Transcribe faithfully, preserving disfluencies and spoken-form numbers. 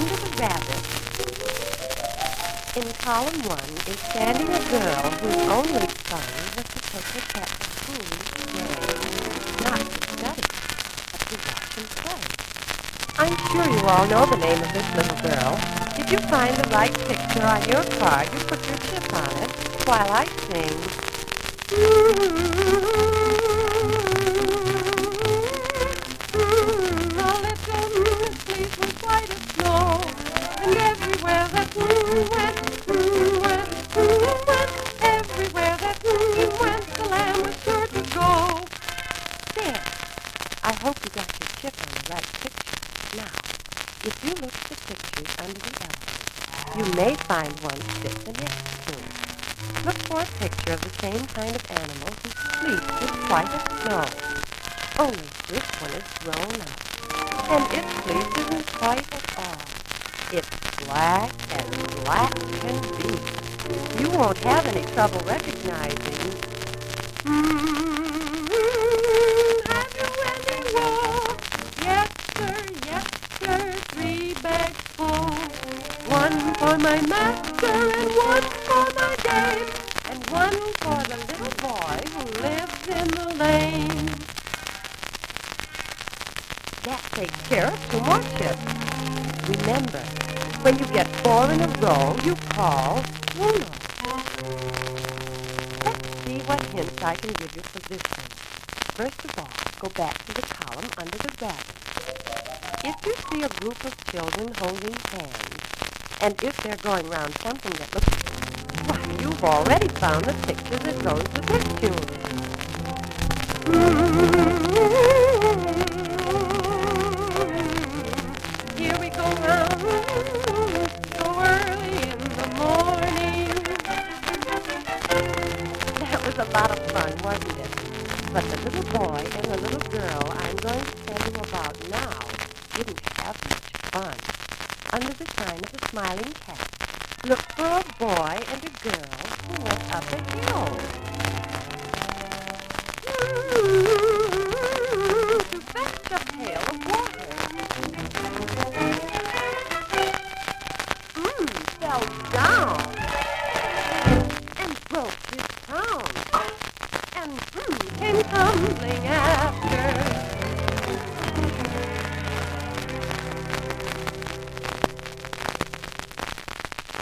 Under the Rabbit. In column one is standing a girl whose only fun was to take her cat to school each day. Not to study, but to watch and play. I'm sure you all know the name of this little girl. If you find the right picture on your card, you put your chip on it while I sing. The little moon sleeps with white as snow, and everywhere that moon went, moon went, moon went, everywhere that moon went, the lamb was sure to go. There. I hope you got your chip on the right picture. Now, if you look at the pictures under the elephant, you may find one that fits the next to it. Look for a picture of the same kind of animal who sleeps with white as snow. Only this one is grown up, and its fleece isn't white at all. It's black as black can be. You won't have any trouble recognizing. Hmm, have you any wool? Yes, sir, yes, sir, three bags full. One for my master and one for my dame, and one for the little boy who lives in the lane. That takes care of two more chips. Remember, when you get four in a row, you call uno. Let's see what hints I can give you for this one. First of all, go back to the column under the rabbit. If you see a group of children holding hands, and if they're going round something that looks... Why, you've already found the picture that goes with this tune. Here we go round so early in the morning. That was a lot of fun, wasn't it? But the little boy and the little girl I'm going to tell you about now didn't have much fun. Under the sign of the smiling cat, look for a boy and a girl who went up a hill. To fetch a pail of water. Hmm, fell down and broke his crown. And hmm, came tumbling after.